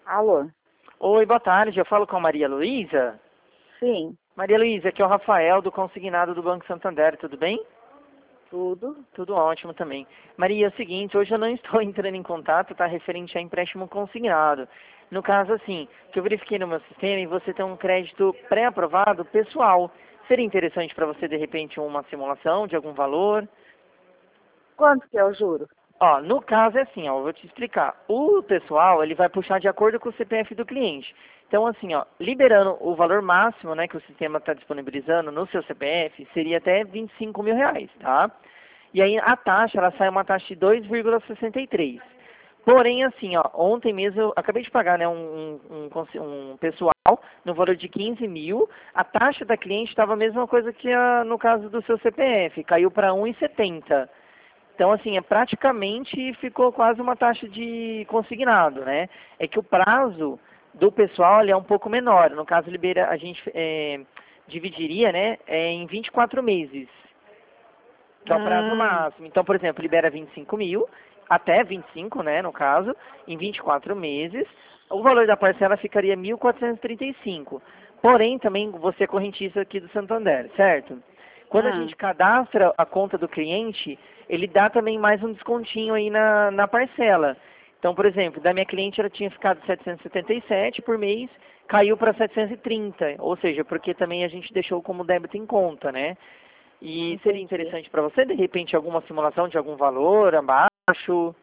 Alô? Oi, boa tarde. Eu falo com a Maria Luísa. Sim, Maria Luísa, aqui é o Rafael do Consignado do Banco Santander, tudo bem? tudo. Tudo ótimo também. Maria, é o seguinte, hoje eu não estou entrando em contato, tá, referente a empréstimo consignado. No caso, assim, que eu verifiquei no meu sistema e você tem um crédito pré-aprovado pessoal. Seria interessante para você, de repente, uma simulação de algum valor? Quanto que é o juro? Ó, no caso é assim, ó, eu vou te explicar. O pessoal, ele vai puxar de acordo com o CPF do cliente. Então, assim, ó, liberando o valor máximo, né, que o sistema está disponibilizando no seu CPF, seria até R$ 25.000, tá? E aí a taxa, ela sai uma taxa de 2,63. Porém, assim, ó, ontem mesmo eu acabei de pagar, né, um pessoal no valor de 15 mil. A taxa da cliente estava a mesma coisa que no caso do seu CPF, caiu para 1,70. Então, assim, praticamente ficou quase uma taxa de consignado, né? É que o prazo do pessoal ele é um pouco menor. No caso, a gente dividiria, né, em 24 meses, que é o prazo Hum, máximo. Então, por exemplo, libera 25 mil, até 25, né, no caso, em 24 meses. O valor da parcela ficaria 1.435. Porém, também você é correntista aqui do Santander, certo? Quando a gente hum. cadastra a conta do cliente, ele dá também mais um descontinho aí na parcela. Então, por exemplo, da minha cliente ela tinha ficado 777 por mês, caiu para 730, ou seja, porque também a gente deixou como débito em conta, né? E seria Entendi. interessante para você, de repente, alguma simulação de algum valor abaixo?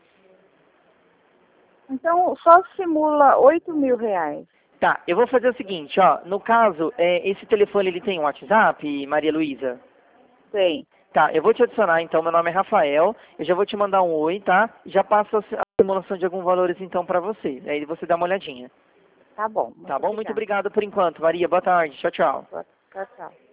Então, só simula R$ 8.000. Tá, eu vou fazer o seguinte, ó, no caso, esse telefone ele tem um WhatsApp, Maria Luísa? Tem. Tá, eu vou te adicionar então, meu nome é Rafael, eu já vou te mandar um oi, tá? Já passo a simulação de alguns valores então para você, aí você dá uma olhadinha. Tá bom, Tá muito bom? Muito obrigada. obrigado por enquanto, Maria, boa tarde, tchau, tchau. Tchau, tchau.